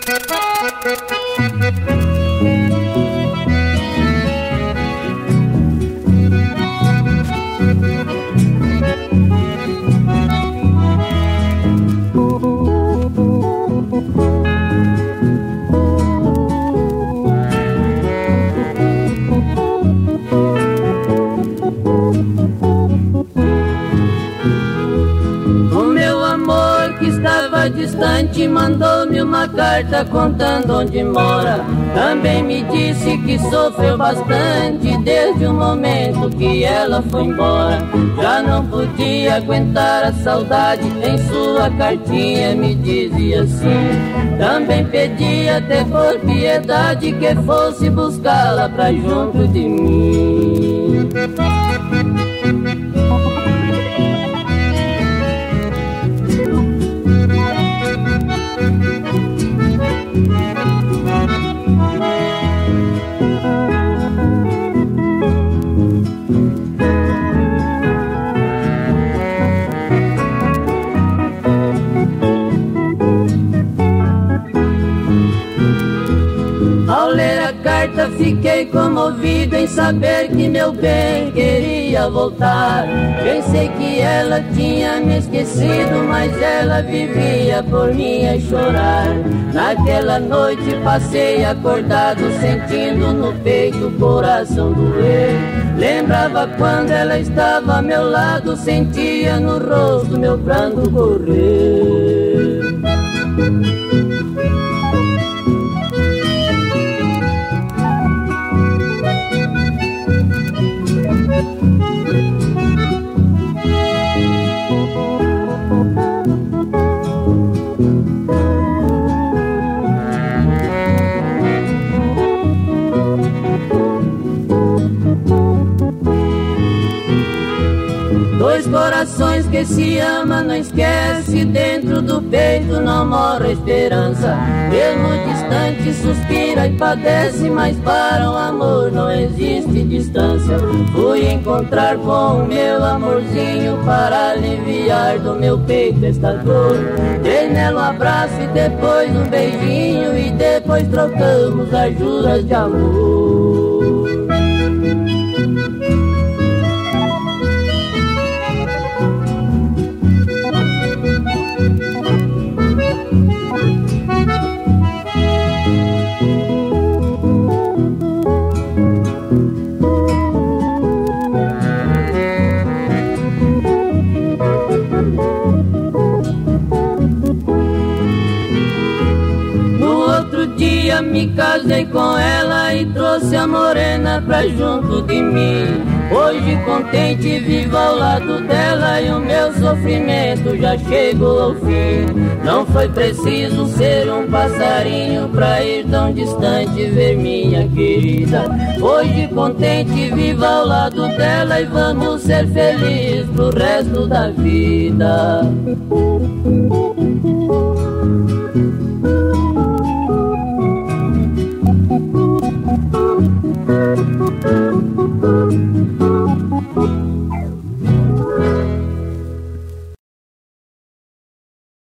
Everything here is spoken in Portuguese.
Distante, mandou-me uma carta contando onde mora. Também me disse que sofreu bastante desde o momento que ela foi embora. Já não podia aguentar a saudade, em sua cartinha me dizia assim. Também pedia até por piedade que fosse buscá-la pra junto de mim. Ao ler a carta fiquei comovido em saber que meu bem queria voltar. Pensei que ela tinha me esquecido, mas ela vivia por mim a chorar. Naquela noite passei acordado, sentindo no peito o coração doer. Lembrava quando ela estava ao meu lado, sentia no rosto meu pranto correr. Dois corações que se amam não esquece, dentro do peito não morre a esperança. Mesmo distante suspira e padece, mas para o amor não existe distância. Fui encontrar com o meu amorzinho para aliviar do meu peito esta dor. Dei nela um abraço e depois um beijinho, e depois trocamos as juras de amor. Me casei com ela e trouxe a morena pra junto de mim. Hoje contente vivo ao lado dela e o meu sofrimento já chegou ao fim. Não foi preciso ser um passarinho pra ir tão distante ver minha querida. Hoje contente vivo ao lado dela e vamos ser felizes pro resto da vida.